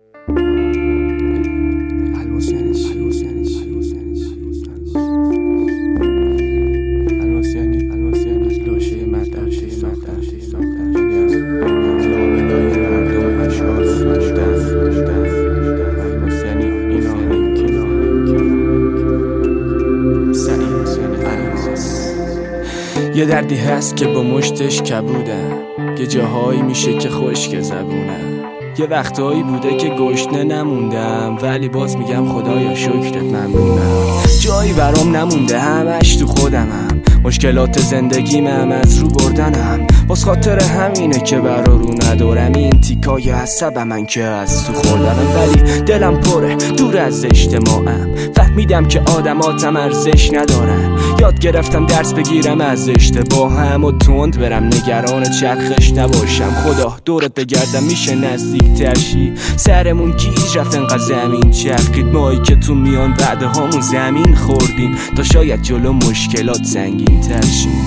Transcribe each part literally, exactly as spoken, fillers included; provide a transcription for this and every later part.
یه دردی هست که با مشتش کبودم، یه جاهایی میشه که خشک زبونم، یه وقتهایی بوده که گشنه نموندم، ولی باز میگم خدایا شکرت ممنونم. جایی برام نمونده، همش تو خودمم، مشکلات زندگیم هم از رو بردنم، باز خاطر همینه که برا رو ندارم این تیکای عصبم من که از تو خوردنم. ولی دلم پره دور از اجتماعم، فهمیدم که آدماتم ارزش ندارن، یاد گرفتم درس بگیرم از اشتباهم و تند برم، نگران چرخش نباشم. خدا دورت بگردم میشه نزدیک ترشی، سرمون گیج رفت انقدر زمین چرخید، مایی که تو میان بعد هامون زمین خوردیم تا شاید جلو مشکلات زنگین ترشیم.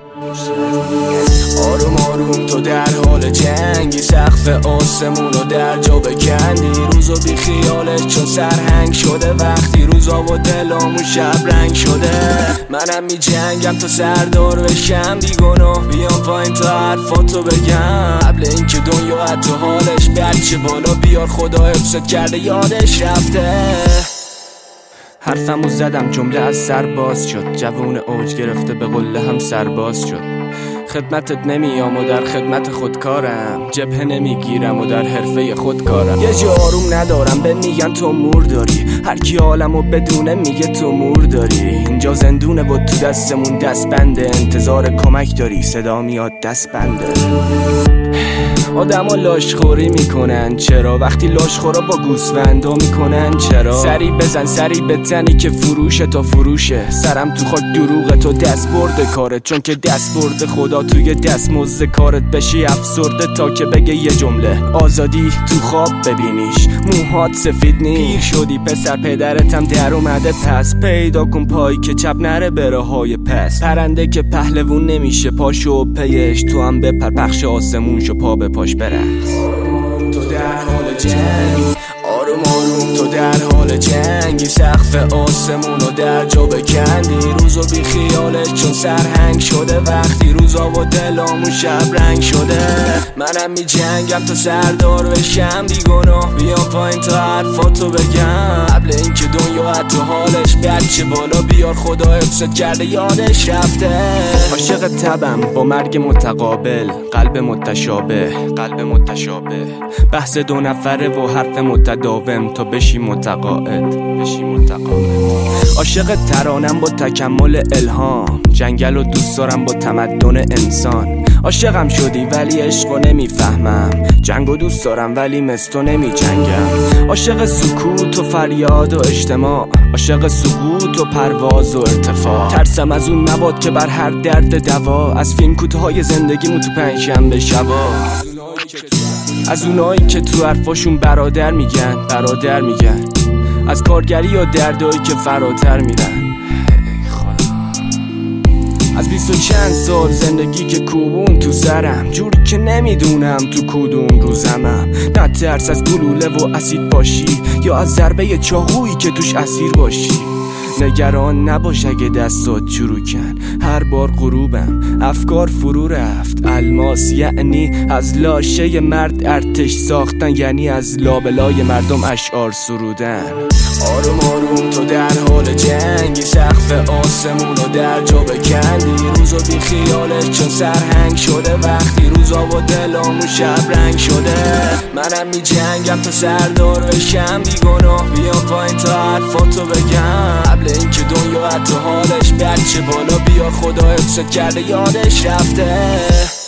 آروم آروم تو در حال جنگی، سقف آسمونو در جا بکندی، روزو بی خیالش چون سرهنگ شده، وقتی روزا و دلامون شب رنگ شده. منم می جنگم تا سردار بشم، بیگناه بیام پایین تا حرفاتو بگم، قبل اینکه دنیا حتی حالش بچه بالا بیار، خدا حفظت کرده یادش رفته. حرفمو زدم جمله از سر باز شد، جوون اوج گرفته به قله هم سرباز شد. خدمتت نمیام و در خدمت خودکارم، جبهه نمیگیرم و در حرفه خودکارم. یه جا آروم ندارم به میگن تو مور داری، هر کی حالمو بدونه میگه تو مور داری. اینجا زندونه و تو دستمون دست بنده، انتظار کمک داری صدا میاد دست بنده. آدمو لاشخوری میکنن چرا، وقتی لاشخورا با گوسفندا میکنن چرا. سری بزن سری بتنی که فروشه تا فروشه، سرم تو خاک دروغه تو دست برده کارت، چون که دست برده خدا توی دست مزد کارت، بشی افسرده تا که بگه یه جمله آزادی تو خواب ببینیش، موهات سفید نی پیر شدی پسر، پدرتم در اومده پس، پیدا کن پایی که چپ نره بره های پس، پرنده که پهلوون نمیشه پاشو پیش، تو هم بپر پخش آسمون شو پا به پاش برقص. تو در حال جنگ آروم آروم تو در حال جنگی، سقف آسمونو در جا بکندی، روزو بی خیالش چون سرهنگ شده، وقتی روزا و دلامون شب رنگ شده. منم می جنگم تا سردار بشم، بیگناه بیام پایین تا حرفاتو بگم، قبل اینکه دنیا حتی حالش بچه بالا بیار، خدا حفظت کرده یادش رفته. عاشق تبم با مرگ متقابل، قلب متشابه قلب متشابه، بحث دو نفره و حرف متداوم تا بشی متقاعد بشی متقاعد. عاشق ترانم با تکمل الهام، جنگل و دوست دارم با تمدن انسان. عاشقم شدی ولی عشقو نمیفهمم، جنگو دوست دارم ولی مثل تو نمی جنگم. عاشق سکوت و فریاد و اجتماع، عاشق سقوط و پرواز و ارتفاع، ترسم از اون نباد که بر هر درد دوا، از فیلم کوتاهای زندگیمو تو پنجشنبه شبا، از اونایی که تو حرفاشون برادر میگن برادر میگن، از کارگری و دردایی که فراتر میرن. از بیست و چند سال زندگی که کوبون تو سرم، جوری که نمیدونم تو کدوم روزمم. نه ترس از گلوله و اسید باشی، یا از ضربه چاقویی که توش اسیر باشی. نگران نباش اگه دستات چروکن، هر بار غروبم افکار فرو رفت. الماس یعنی از لاشه مرد ارتش ساختن، یعنی از لابلای مردم اشعار سرودن. آروم آروم تو در حال جنگی، سقف آسمونو در جا بکندی، روزو بی خیالش چون سرهنگ شده، وقتی روزا و دلامون شب رنگ شده. منم می جنگم تا سردار بشم، بیگناه بیام پایین تا حرفاتو بگم، قبل اینکه دنیا حتی حالش بچه بالا بیار، خدا حفظت کرده یادش رفته.